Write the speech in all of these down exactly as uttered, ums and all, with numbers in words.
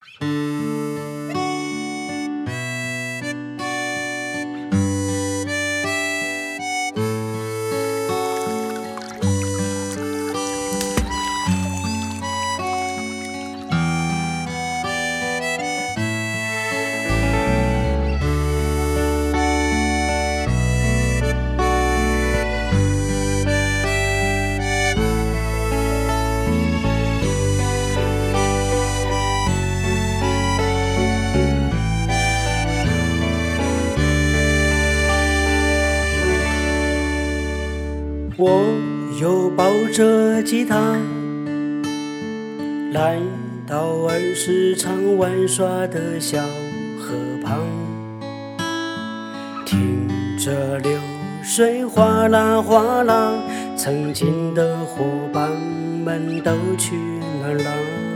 我又抱着吉他，来到儿时常玩耍的小河旁，听着流水哗啦哗啦，曾经的伙伴们都去哪儿了？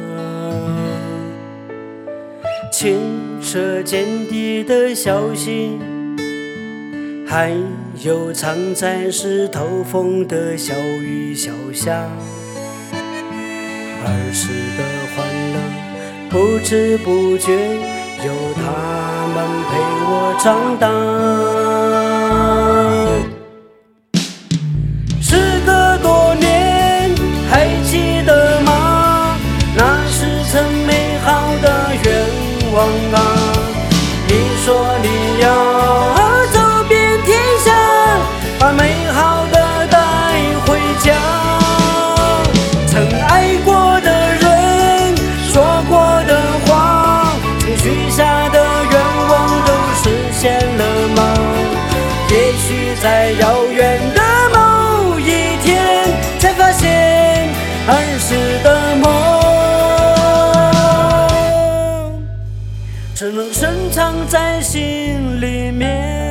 清澈见底的消息，还有藏在石头缝的小雨小虾，儿时的欢乐不知不觉有他们陪我长大。时隔多年，还记得吗？那是曾美好的愿望啊！你说你要把美好的带回家，曾爱过的人，说过的话，曾许下的愿望都实现了吗？也许在遥远的某一天，才发现儿时的梦只能深藏在心里面。